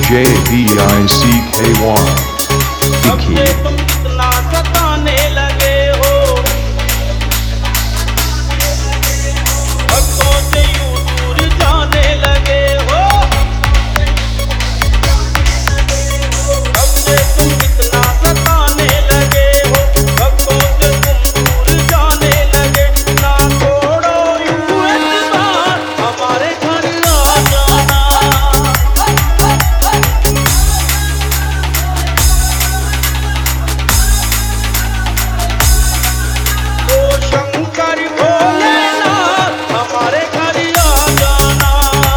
DJ VICKY Vicky तुम कितना सताने लगे हो, भक्तों से यूं दूर जाने लगे हो। अब से तुम कितना सताने लगे हो, भक्तों से तुम दूर जाने लगे। ना छोड़ो यूं एतबार, हमारे घर आ जाना। शंकर भोलेनाथ हमारे घर आ जाना,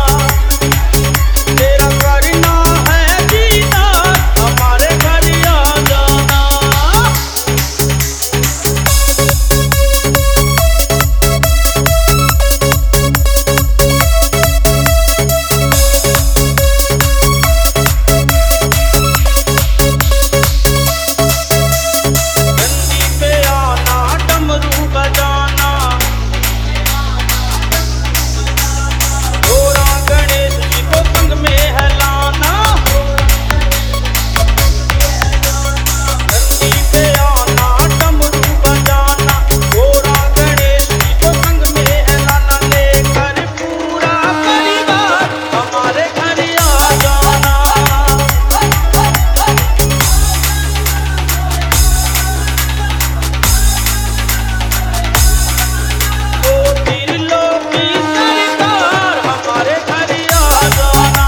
तेरा करना है दीदार, हमारे घर आ जाना। गंदी पे आना, डमरू बजाना, घोड़ा गणेश जी को संग में हिलाना। गंदी पे आना, डमरू बजाना, घोड़ा गणेश जी को संग में हिलाना। लेकर पूरा परिवार हमारे घर आ जाना। ओ त्रिलोकी सरकार हमारे घर आ जाना,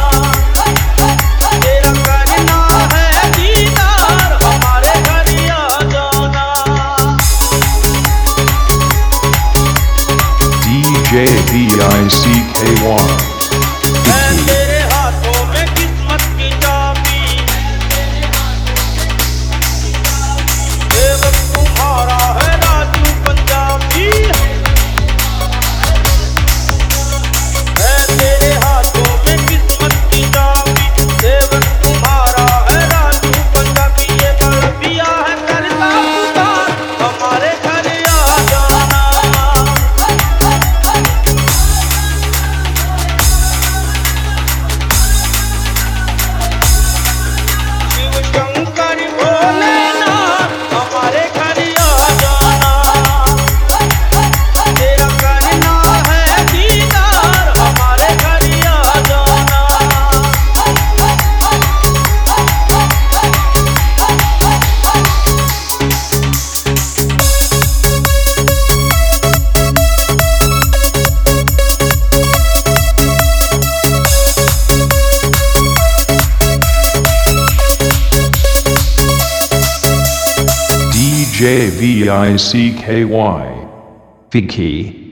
तेरा करना है दीदार, हमारे घर आ जाना। DJ VICKY है Vicky तेरे हाथों में किस्मत की चाबी, सेवक तुम्हारा है राजू पंजाबी। है तेरे हाथों में किस्मत की चाबी, सेवक तुम्हारा है राजू पंजाबी। ये बड़बिया है करता पुकार, हमारे घर आ जाना। शिव शंकर भोलेनाथ हमारे घर आ जाना, तेरा करना है दीदार, हमारे घर आ जाना। DJ VICKY Vicky